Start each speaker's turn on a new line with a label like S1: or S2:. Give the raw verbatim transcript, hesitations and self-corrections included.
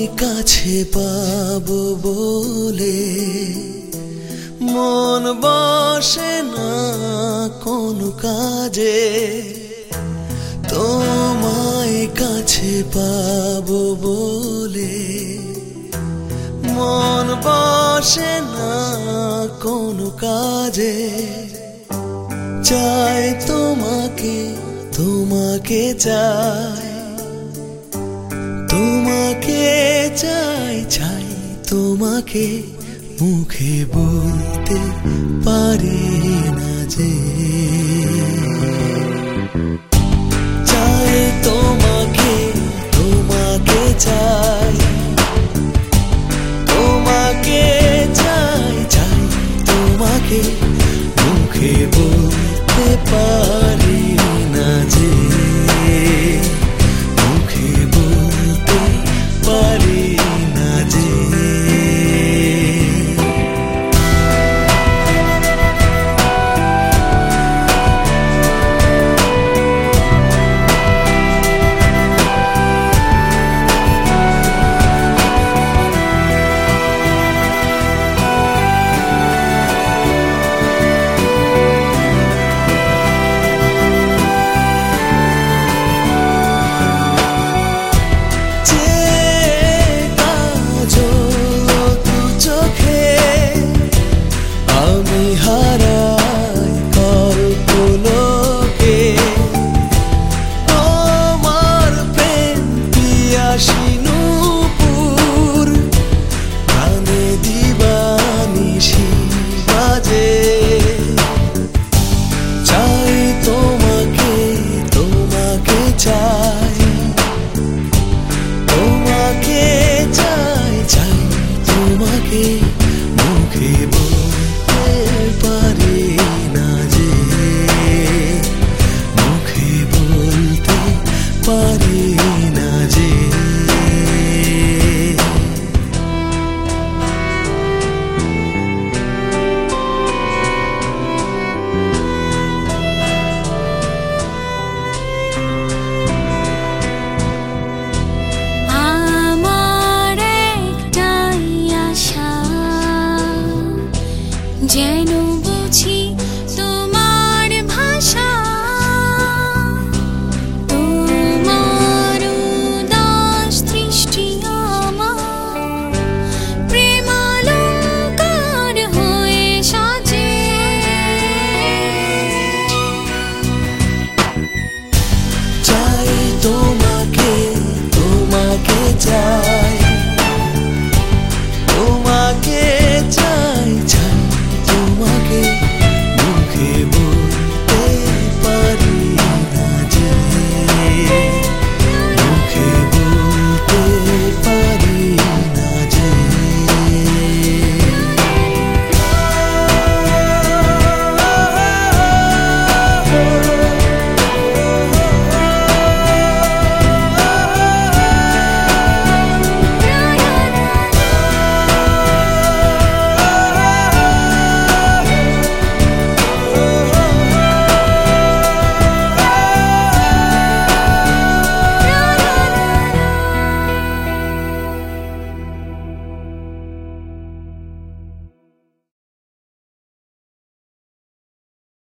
S1: কাছে পাবো বলে মন বসে না কোনো কাজে, তোমায় কাছে পাবো বলে মন বসে না কোনো কাজে। চাই তোমাকে, তোমাকে চাই, তোমাকে চাই, চাই তোমাকে, মুখে বলতে পারি না যে। চাই তোমাকে, তোমাকে চাই, তোমাকে চাই, চাই তোমাকে, মুখে বলতে পারি না যে, মুখে বলতে পারি না যে। মুখে বলতে পারি না যে, মুখে বলতে পারি না যে।
S2: যেন